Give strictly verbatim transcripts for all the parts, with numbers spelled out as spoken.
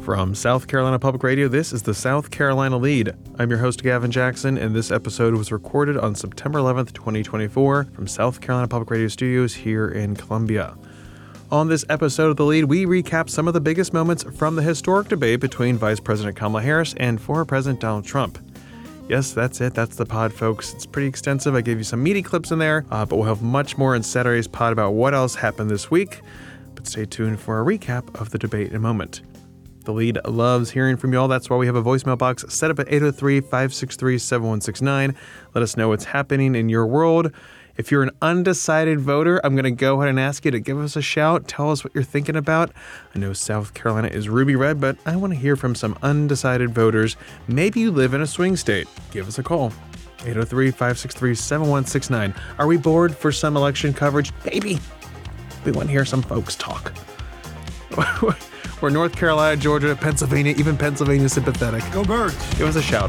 From South Carolina Public Radio, this is the South Carolina Lead. I'm your host, Gavin Jackson, and this episode was recorded on September eleventh, twenty twenty-four from South Carolina Public Radio Studios here in Columbia. On this episode of The Lead, we recap some of the biggest moments from the historic debate between Vice President Kamala Harris and former President Donald Trump. Yes, that's it. That's the pod, folks. It's pretty extensive. I gave you some meaty clips in there, uh, but we'll have much more in Saturday's pod about what else happened this week. But stay tuned for a recap of the debate in a moment. The Lead loves hearing from y'all. That's why we have a voicemail box set up at eight oh three, five six three, seven one six nine. Let us know what's happening in your world. If you're an undecided voter, I'm going to go ahead and ask you to give us a shout. Tell us what you're thinking about. I know South Carolina is ruby red, but I want to hear from some undecided voters. Maybe you live in a swing state. Give us a call. eight oh three, five six three, seven one six nine. Are we bored for some election coverage? Maybe. We want to hear some folks talk. We're North Carolina, Georgia, Pennsylvania, even Pennsylvania sympathetic. Go Birds. Give us a shout.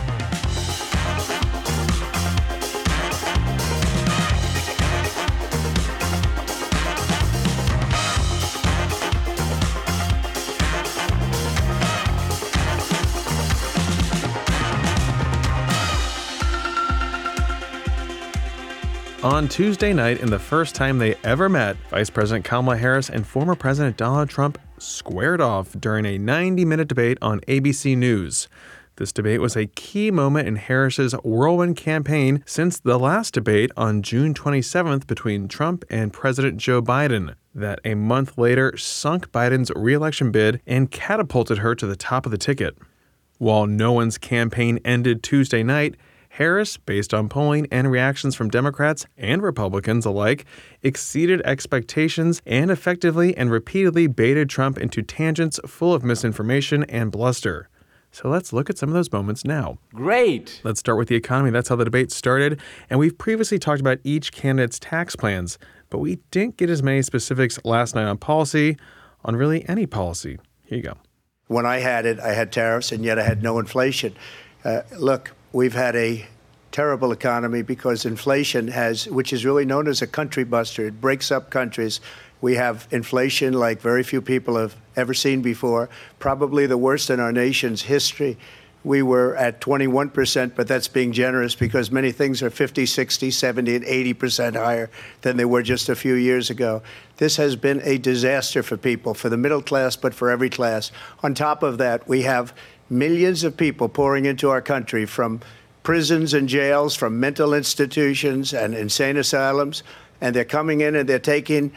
On Tuesday night, in the first time they ever met, Vice President Kamala Harris and former President Donald Trump squared off during a ninety-minute debate on A B C News. This debate was a key moment in Harris's whirlwind campaign since the last debate on June twenty-seventh between Trump and President Joe Biden, that a month later sunk Biden's re-election bid and catapulted her to the top of the ticket. While no one's campaign ended Tuesday night, Harris, based on polling and reactions from Democrats and Republicans alike, exceeded expectations and effectively and repeatedly baited Trump into tangents full of misinformation and bluster. So let's look at some of those moments now. Great. Let's start with the economy. That's how the debate started. And we've previously talked about each candidate's tax plans, but we didn't get as many specifics last night on policy, on really any policy. Here you go. When I had it, I had tariffs, and yet I had no inflation. Uh, look, we've had a terrible economy because inflation has, which is really known as a country buster. It breaks up countries. We have inflation like very few people have ever seen before, probably the worst in our nation's history. We were at twenty-one percent, but that's being generous because many things are fifty, sixty, seventy, and eighty percent higher than they were just a few years ago. This has been a disaster for people, for the middle class, but for every class. On top of that, we have millions of people pouring into our country from prisons and jails, from mental institutions and insane asylums, and they're coming in and they're taking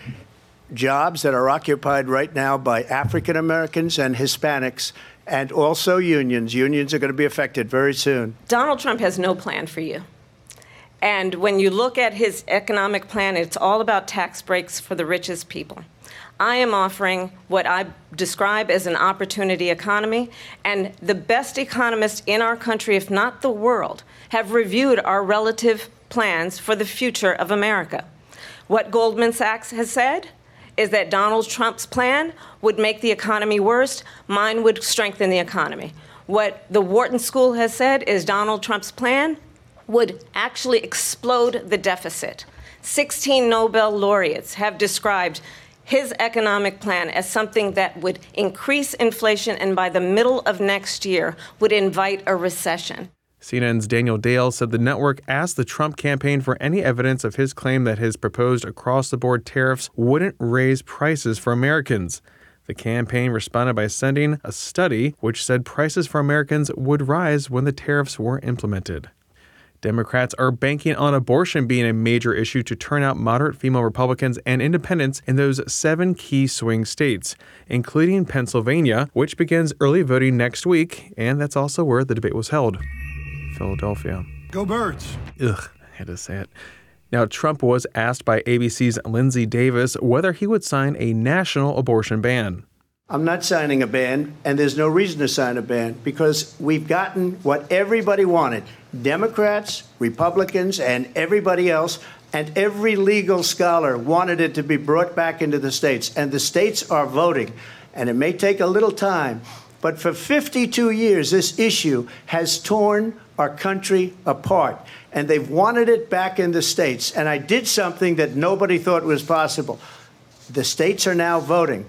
jobs that are occupied right now by African Americans and Hispanics, and also unions. Unions are going to be affected very soon. Donald Trump has no plan for you. And when you look at his economic plan, it's all about tax breaks for the richest people. I am offering what I describe as an opportunity economy, and the best economists in our country, if not the world, have reviewed our relative plans for the future of America. What Goldman Sachs has said is that Donald Trump's plan would make the economy worse, mine would strengthen the economy. What the Wharton School has said is Donald Trump's plan would actually explode the deficit. sixteen Nobel laureates have described his economic plan as something that would increase inflation and by the middle of next year would invite a recession. C N N's Daniel Dale said the network asked the Trump campaign for any evidence of his claim that his proposed across-the-board tariffs wouldn't raise prices for Americans. The campaign responded by sending a study which said prices for Americans would rise when the tariffs were implemented. Democrats are banking on abortion being a major issue to turn out moderate female Republicans and independents in those seven key swing states, including Pennsylvania, which begins early voting next week, and that's also where the debate was held. Philadelphia. Go Birds. Ugh, I had to say it. Now, Trump was asked by A B C's Lindsay Davis whether he would sign a national abortion ban. I'm not signing a ban, and there's no reason to sign a ban because we've gotten what everybody wanted. Democrats, Republicans, and everybody else, and every legal scholar wanted it to be brought back into the states, and the states are voting. And it may take a little time, but for fifty-two years, this issue has torn our country apart, and they've wanted it back in the states. And I did something that nobody thought was possible. The states are now voting.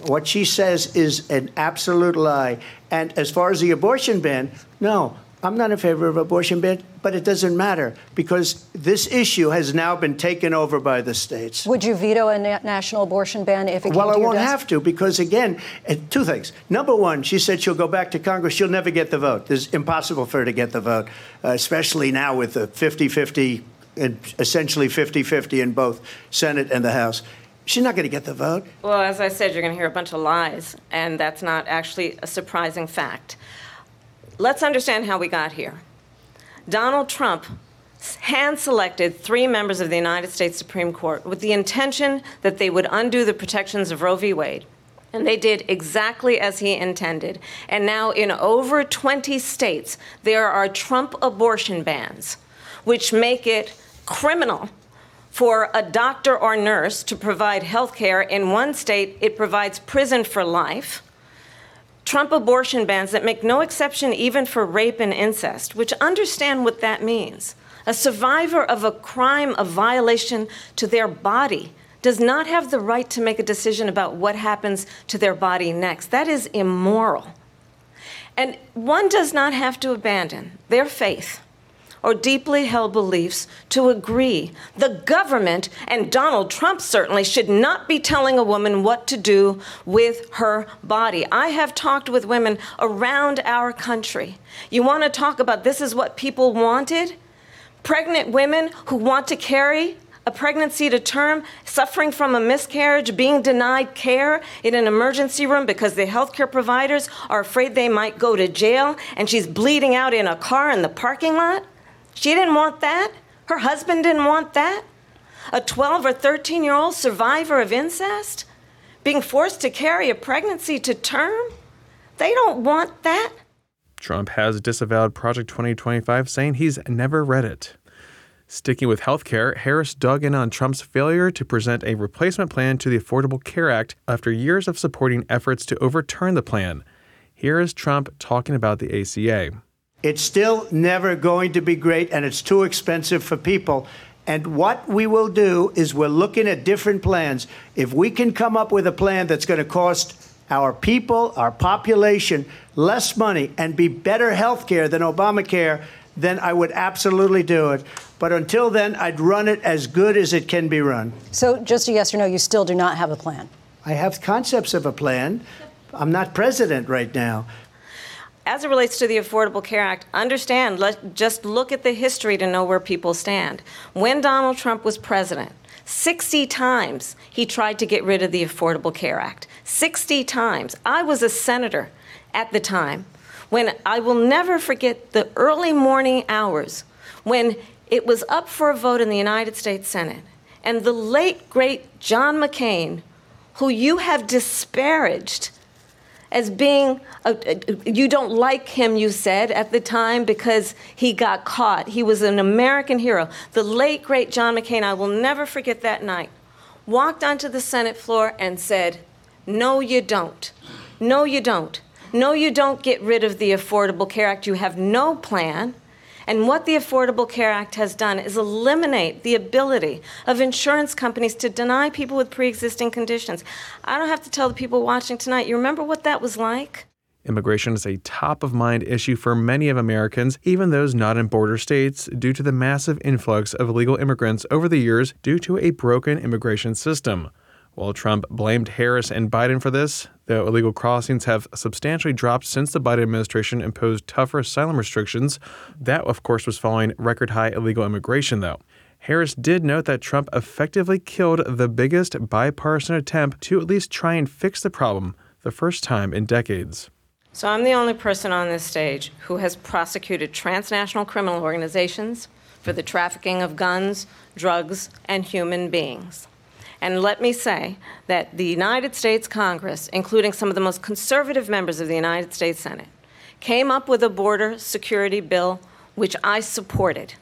What she says is an absolute lie. And as far as the abortion ban, no, I'm not in favor of abortion ban, but it doesn't matter because this issue has now been taken over by the states. Would you veto a na- national abortion ban if it well, came to I your won't desk? have to because, again, two things. Number one, she said she'll go back to Congress. She'll never get the vote. It's impossible for her to get the vote, uh, especially now with the fifty-fifty, and essentially fifty-fifty in both Senate and the House. She's not going to get the vote. Well, as I said, you're going to hear a bunch of lies, and that's not actually a surprising fact. Let's understand how we got here. Donald Trump hand-selected three members of the United States Supreme Court with the intention that they would undo the protections of Roe v. Wade. And they did exactly as he intended. And now in over twenty states, there are Trump abortion bans, which make it criminal for a doctor or nurse to provide health care. In one state, it provides prison for life. Trump abortion bans that make no exception even for rape and incest, which understand what that means. A survivor of a crime of violation to their body does not have the right to make a decision about what happens to their body next. That is immoral. And one does not have to abandon their faith or deeply held beliefs to agree. The government, and Donald Trump certainly, should not be telling a woman what to do with her body. I have talked with women around our country. You want to talk about this is what people wanted? Pregnant women who want to carry a pregnancy to term, suffering from a miscarriage, being denied care in an emergency room because the healthcare providers are afraid they might go to jail, and she's bleeding out in a car in the parking lot. She didn't want that. Her husband didn't want that. A twelve or thirteen-year-old survivor of incest being forced to carry a pregnancy to term. They don't want that. Trump has disavowed Project twenty twenty-five, saying he's never read it. Sticking with healthcare, Harris dug in on Trump's failure to present a replacement plan to the Affordable Care Act after years of supporting efforts to overturn the plan. Here is Trump talking about the A C A. It's still never going to be great, and it's too expensive for people. And what we will do is we're looking at different plans. If we can come up with a plan that's going to cost our people, our population, less money and be better health care than Obamacare, then I would absolutely do it. But until then, I'd run it as good as it can be run. So just a yes or no, you still do not have a plan? I have concepts of a plan. I'm not president right now. As it relates to the Affordable Care Act, understand, let, just look at the history to know where people stand. When Donald Trump was president, sixty times he tried to get rid of the Affordable Care Act. sixty times. I was a senator at the time when I will never forget the early morning hours when it was up for a vote in the United States Senate. And the late, great John McCain, who you have disparaged as being, a, a, you don't like him, you said, at the time because he got caught. He was an American hero. The late, great John McCain, I will never forget that night, walked onto the Senate floor and said, no, you don't. No, you don't. No, you don't get rid of the Affordable Care Act. You have no plan. And what the Affordable Care Act has done is eliminate the ability of insurance companies to deny people with pre-existing conditions. I don't have to tell the people watching tonight, you remember what that was like? Immigration is a top-of-mind issue for many of Americans, even those not in border states, due to the massive influx of illegal immigrants over the years due to a broken immigration system. While Trump blamed Harris and Biden for this, though illegal crossings have substantially dropped since the Biden administration imposed tougher asylum restrictions, that, of course, was following record-high illegal immigration, though. Harris did note that Trump effectively killed the biggest bipartisan attempt to at least try and fix the problem the first time in decades. So I'm the only person on this stage who has prosecuted transnational criminal organizations for the trafficking of guns, drugs, and human beings. And let me say that the United States Congress, including some of the most conservative members of the United States Senate, came up with a border security bill, which I supported.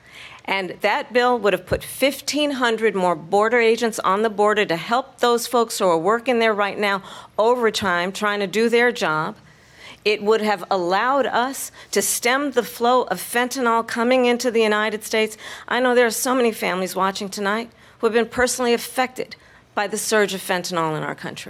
And that bill would have put fifteen hundred more border agents on the border to help those folks who are working there right now overtime, trying to do their job. It would have allowed us to stem the flow of fentanyl coming into the United States. I know there are so many families watching tonight who have been personally affected by the surge of fentanyl in our country.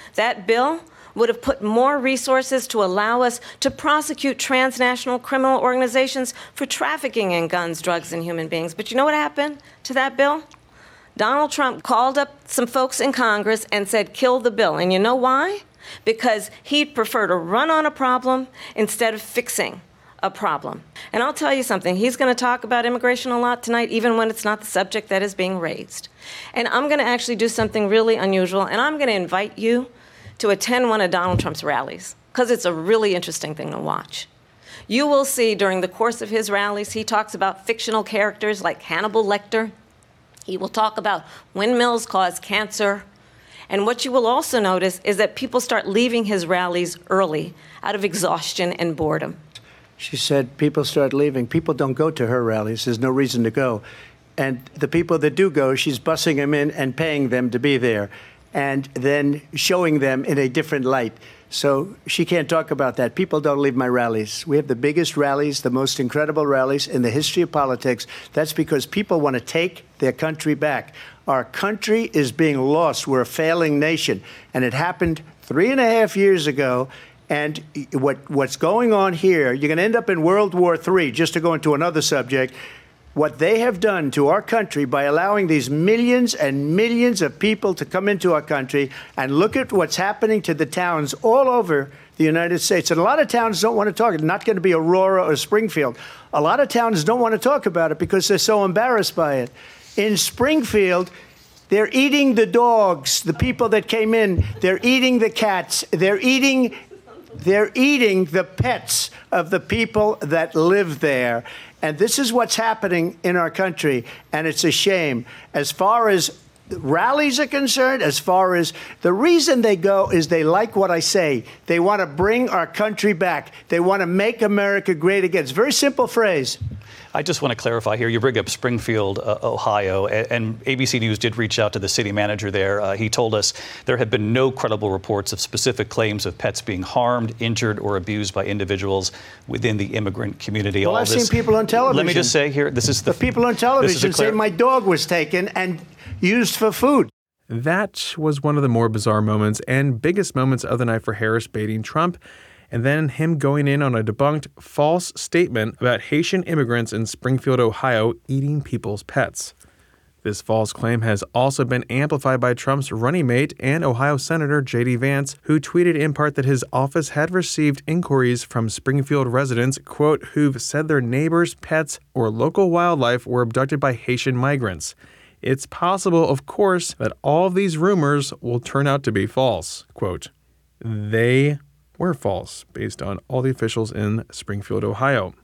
That bill would have put more resources to allow us to prosecute transnational criminal organizations for trafficking in guns, drugs, and human beings. But you know what happened to that bill? Donald Trump called up some folks in Congress and said, kill the bill. And you know why? Because he'd prefer to run on a problem instead of fixing a problem. And I'll tell you something, he's going to talk about immigration a lot tonight, even when it's not the subject that is being raised. And I'm going to actually do something really unusual, and I'm going to invite you to attend one of Donald Trump's rallies, because it's a really interesting thing to watch. You will see during the course of his rallies, he talks about fictional characters like Hannibal Lecter. He will talk about windmills cause cancer. And what you will also notice is that people start leaving his rallies early out of exhaustion and boredom. She said people start leaving. People don't go to her rallies. There's no reason to go. And the people that do go, she's bussing them in and paying them to be there, and then showing them in a different light. So she can't talk about that. People don't leave my rallies. We have the biggest rallies, the most incredible rallies in the history of politics. That's because people want to take their country back. Our country is being lost. We're a failing nation. And it happened three and a half years ago. And what what's going on here, you're going to end up in World War Three, just to go into another subject. What they have done to our country by allowing these millions and millions of people to come into our country, and look at what's happening to the towns all over the United States. And a lot of towns don't want to talk. It's not going to be Aurora or Springfield. A lot of towns don't want to talk about it because they're so embarrassed by it. In Springfield, they're eating the dogs, the people that came in. They're eating the cats. They're eating, they're eating the pets of the people that live there. And this is what's happening in our country, and it's a shame. As far as rallies are concerned, as far as the reason they go is they like what I say. They want to bring our country back. They want to make America great again. It's a very simple phrase. I just want to clarify here. You bring up Springfield, uh, Ohio, and, and A B C News did reach out to the city manager there. Uh, he told us there have been no credible reports of specific claims of pets being harmed, injured, or abused by individuals within the immigrant community. Well, All I've this, seen people on television. Let me just say here, this is the, the people on television clar- say my dog was taken and used for food. That was one of the more bizarre moments and biggest moments of the night for Harris baiting Trump, and then him going in on a debunked false statement about Haitian immigrants in Springfield, Ohio, eating people's pets. This false claim has also been amplified by Trump's running mate and Ohio Senator J D Vance, who tweeted in part that his office had received inquiries from Springfield residents, quote, who've said their neighbors' pets or local wildlife were abducted by Haitian migrants. It's possible, of course, that all of these rumors will turn out to be false. Quote, they were false, based on all the officials in Springfield, Ohio.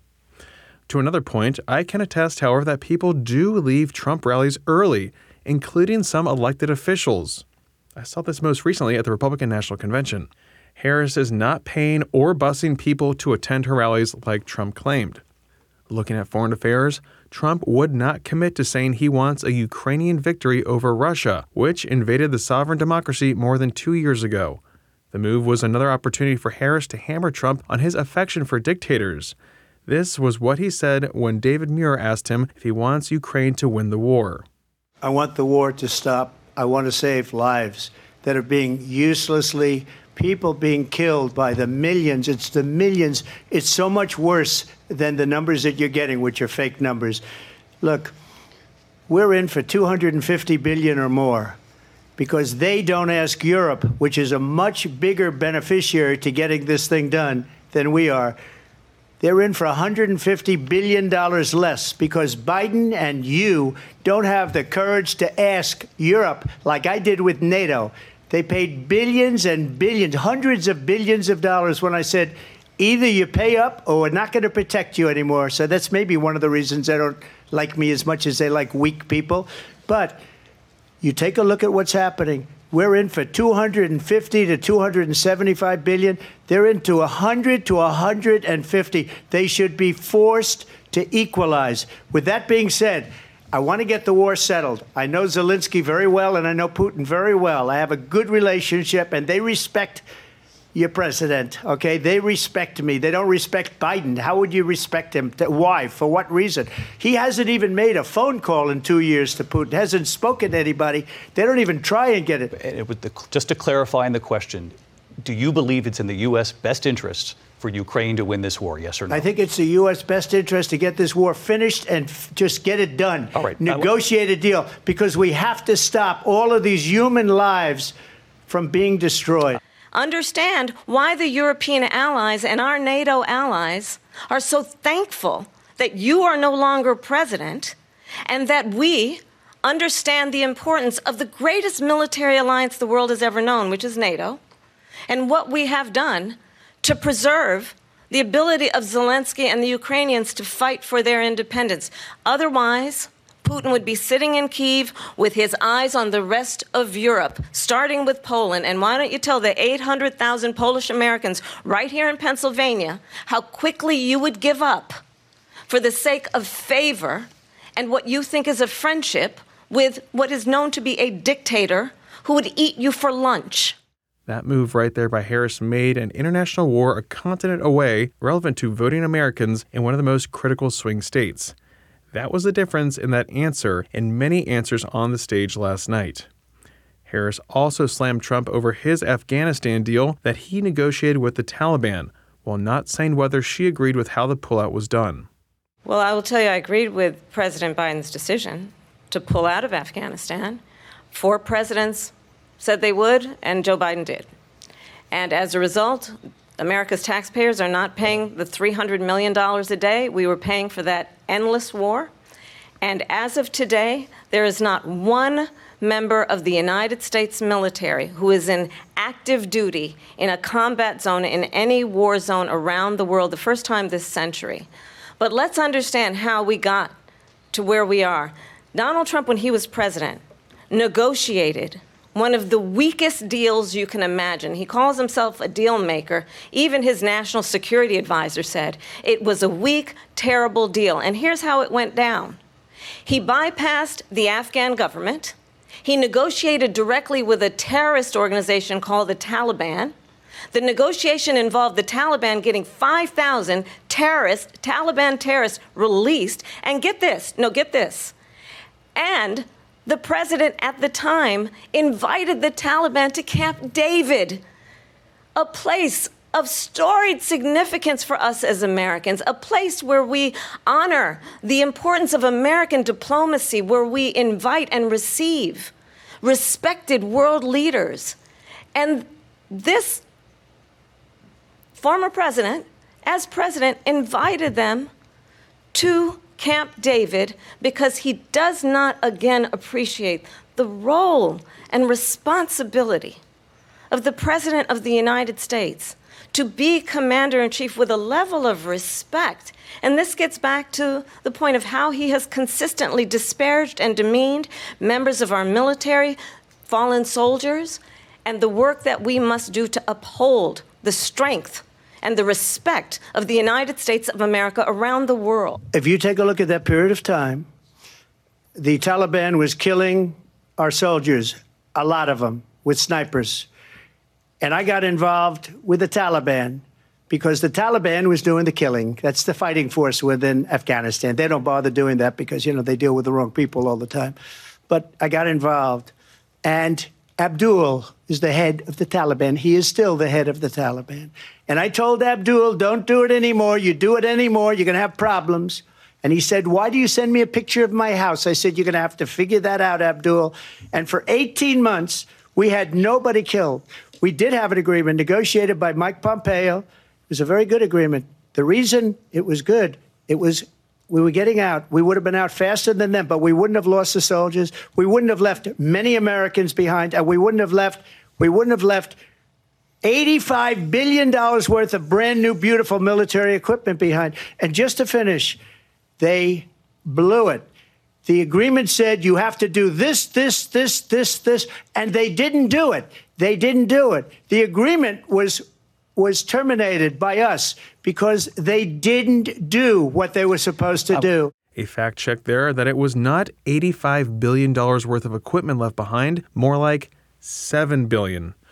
To another point, I can attest, however, that people do leave Trump rallies early, including some elected officials. I saw this most recently at the Republican National Convention. Harris is not paying or busing people to attend her rallies like Trump claimed. Looking at foreign affairs, Trump would not commit to saying he wants a Ukrainian victory over Russia, which invaded the sovereign democracy more than two years ago. The move was another opportunity for Harris to hammer Trump on his affection for dictators. This was what he said when David Muir asked him if he wants Ukraine to win the war. I want the war to stop. I want to save lives that are being uselessly, people being killed by the millions. It's the millions. It's so much worse than the numbers that you're getting, which are fake numbers. Look, we're in for two hundred fifty billion dollars or more, because they don't ask Europe, which is a much bigger beneficiary to getting this thing done than we are. They're in for one hundred fifty billion dollars less because Biden and you don't have the courage to ask Europe like I did with NATO. They paid billions and billions, hundreds of billions of dollars when I said, either you pay up or we're not going to protect you anymore. So that's maybe one of the reasons they don't like me as much as they like weak people. But you take a look at what's happening. We're in for two hundred fifty to two hundred seventy-five billion. They're into one hundred to one hundred fifty. They should be forced to equalize. With that being said, I want to get the war settled. I know Zelensky very well, and I know Putin very well. I have a good relationship, and they respect your president, okay? They respect me. They don't respect Biden. How would you respect him? Why? For what reason? He hasn't even made a phone call in two years to Putin, hasn't spoken to anybody. They don't even try and get it. it with the, just to clarify in the question, do you believe it's in the U S best interest for Ukraine to win this war, yes or no? I think it's the U S best interest to get this war finished and f- just get it done. All right. Negotiate a deal, because we have to stop all of these human lives from being destroyed. Understand why the European allies and our NATO allies are so thankful that you are no longer president, and that we understand the importance of the greatest military alliance the world has ever known, which is NATO, and what we have done to preserve the ability of Zelensky and the Ukrainians to fight for their independence. Otherwise, Putin would be sitting in Kyiv with his eyes on the rest of Europe, starting with Poland. And why don't you tell the eight hundred thousand Polish Americans right here in Pennsylvania how quickly you would give up for the sake of favor and what you think is a friendship with what is known to be a dictator who would eat you for lunch. That move right there by Harris made an international war a continent away relevant to voting Americans in one of the most critical swing states. That was the difference in that answer and many answers on the stage last night. Harris also slammed Trump over his Afghanistan deal that he negotiated with the Taliban, while not saying whether she agreed with how the pullout was done. Well, I will tell you, I agreed with President Biden's decision to pull out of Afghanistan. Four presidents said they would, and Joe Biden did. And as a result, America's taxpayers are not paying the three hundred million dollars a day we were paying for that endless war. And as of today, there is not one member of the United States military who is in active duty in a combat zone in any war zone around the world, the first time this century. But let's understand how we got to where we are. Donald Trump, when he was president, negotiated one of the weakest deals you can imagine. He calls himself a deal maker. Even his national security advisor said it was a weak, terrible deal. And here's how it went down. He bypassed the Afghan government. He negotiated directly with a terrorist organization called the Taliban. The negotiation involved the Taliban getting five thousand terrorists, Taliban terrorists, released. And get this, no, get this. And the president at the time invited the Taliban to Camp David, a place of storied significance for us as Americans, a place where we honor the importance of American diplomacy, where we invite and receive respected world leaders. And this former president, as president, invited them to Camp David because he does not again appreciate the role and responsibility of the President of the United States to be commander-in-chief with a level of respect. And this gets back to the point of how he has consistently disparaged and demeaned members of our military, fallen soldiers, and the work that we must do to uphold the strength and the respect of the United States of America around the world. If you take a look at that period of time, the Taliban was killing our soldiers, a lot of them, with snipers. And I got involved with the Taliban because the Taliban was doing the killing. That's the fighting force within Afghanistan. They don't bother doing that because, you know, they deal with the wrong people all the time. But I got involved. And Abdul is the head of the Taliban. He is still the head of the Taliban. And I told Abdul, don't do it anymore. You do it anymore, you're going to have problems. And he said, why do you send me a picture of my house? I said, you're going to have to figure that out, Abdul. And for eighteen months, we had nobody killed. We did have an agreement negotiated by Mike Pompeo. It was a very good agreement. The reason it was good, it was we were getting out. We would have been out faster than them, but we wouldn't have lost the soldiers. We wouldn't have left many Americans behind, and we wouldn't have left, we wouldn't have left eighty-five billion dollars worth of brand new, beautiful military equipment behind. And just to finish, they blew it. The agreement said you have to do this, this, this, this, this, and they didn't do it. They didn't do it. The agreement was was terminated by us because they didn't do what they were supposed to do. A fact check there that it was not eighty-five billion dollars worth of equipment left behind, more like seven billion dollars.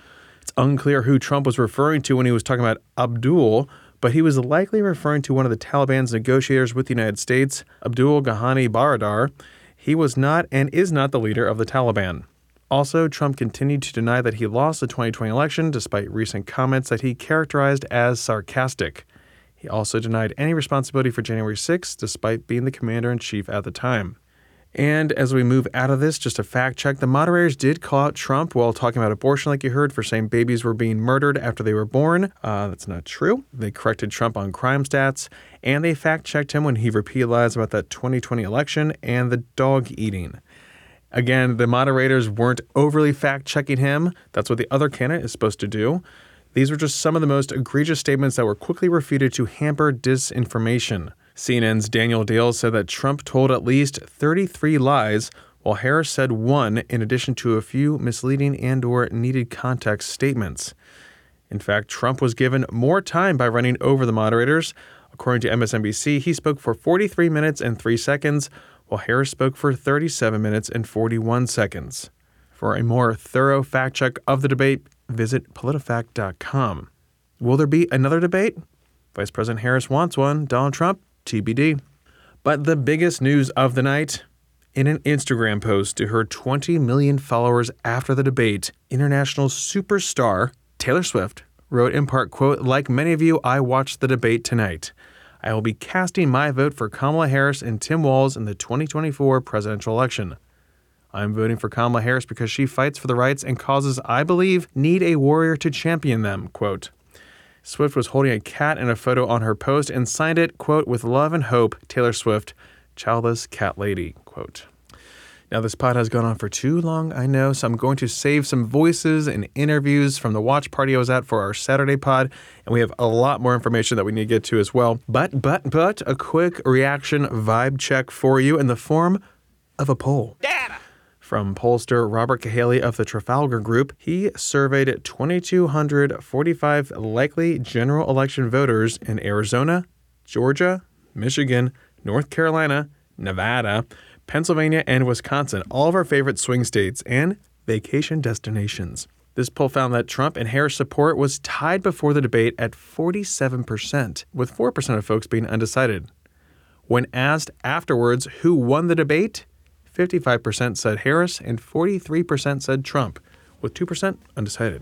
It's unclear who Trump was referring to when he was talking about Abdul, but he was likely referring to one of the Taliban's negotiators with the United States, Abdul Ghani Baradar. He was not and is not the leader of the Taliban. Also, Trump continued to deny that he lost the twenty twenty election despite recent comments that he characterized as sarcastic. He also denied any responsibility for January sixth despite being the commander-in-chief at the time. And as we move out of this, just a fact check, the moderators did call out Trump while talking about abortion, like you heard, for saying babies were being murdered after they were born. Uh, that's not true. They corrected Trump on crime stats, and they fact-checked him when he repeated lies about that twenty twenty election and the dog eating. Again, the moderators weren't overly fact-checking him. That's what the other candidate is supposed to do. These were just some of the most egregious statements that were quickly refuted to hamper disinformation. C N N's Daniel Dale said that Trump told at least thirty-three lies, while Harris said one, in addition to a few misleading and or needed context statements. In fact, Trump was given more time by running over the moderators. According to M S N B C, he spoke for forty-three minutes and three seconds, while Harris spoke for thirty-seven minutes and forty-one seconds. For a more thorough fact check of the debate, visit politifact dot com. Will there be another debate? Vice President Harris wants one. Donald Trump? T B D. But the biggest news of the night, in an Instagram post to her twenty million followers after the debate, international superstar Taylor Swift wrote in part, quote, "Like many of you, I watched the debate tonight. I will be casting my vote for Kamala Harris and Tim Walz in the twenty twenty-four presidential election. I'm voting for Kamala Harris because she fights for the rights and causes I believe need a warrior to champion them," quote. Swift was holding a cat in a photo on her post and signed it, quote, "With love and hope, Taylor Swift, childless cat lady," quote. Now, this pod has gone on for too long, I know, so I'm going to save some voices and interviews from the watch party I was at for our Saturday pod, and we have a lot more information that we need to get to as well. But, but, but, a quick reaction vibe check for you in the form of a poll. Data! From pollster Robert Cahaly of the Trafalgar Group, he surveyed two thousand two hundred forty-five likely general election voters in Arizona, Georgia, Michigan, North Carolina, Nevada, Pennsylvania, and Wisconsin, all of our favorite swing states and vacation destinations. This poll found that Trump and Harris support was tied before the debate at forty-seven percent, with four percent of folks being undecided. When asked afterwards who won the debate, fifty-five percent said Harris and forty-three percent said Trump, with two percent undecided.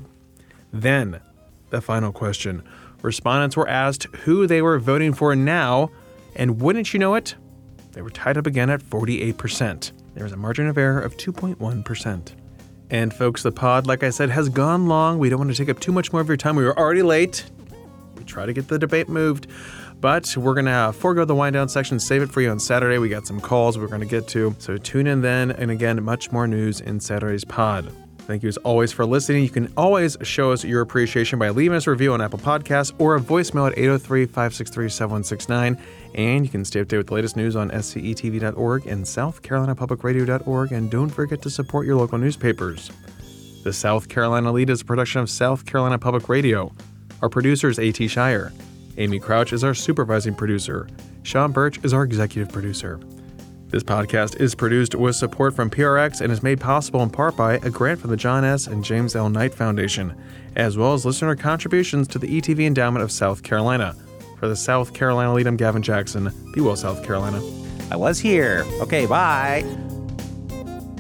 Then, the final question. Respondents were asked who they were voting for now, and wouldn't you know it, they were tied up again at forty-eight percent. There was a margin of error of two point one percent. And folks, the pod, like I said, has gone long. We don't want to take up too much more of your time. We were already late. We try to get the debate moved. But we're going to forego the wind down section, save it for you on Saturday. We got some calls we're going to get to. So tune in then. And again, much more news in Saturday's pod. Thank you as always for listening. You can always show us your appreciation by leaving us a review on Apple Podcasts or a voicemail at eight oh three, five six three, seven one six nine. And you can stay up to date with the latest news on S C E T V dot org and South Carolina Public Radio dot org. And don't forget to support your local newspapers. The South Carolina Lead is a production of South Carolina Public Radio. Our producer is A T Shire. Amy Crouch is our supervising producer. Sean Birch is our executive producer. This podcast is produced with support from P R X and is made possible in part by a grant from the John S. and James L. Knight Foundation, as well as listener contributions to the E T V Endowment of South Carolina. For the South Carolina Lead, I'm Gavin Jackson. Be well, South Carolina. I was here. Okay, bye.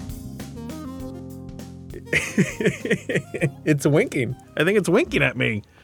It's winking. I think it's winking at me.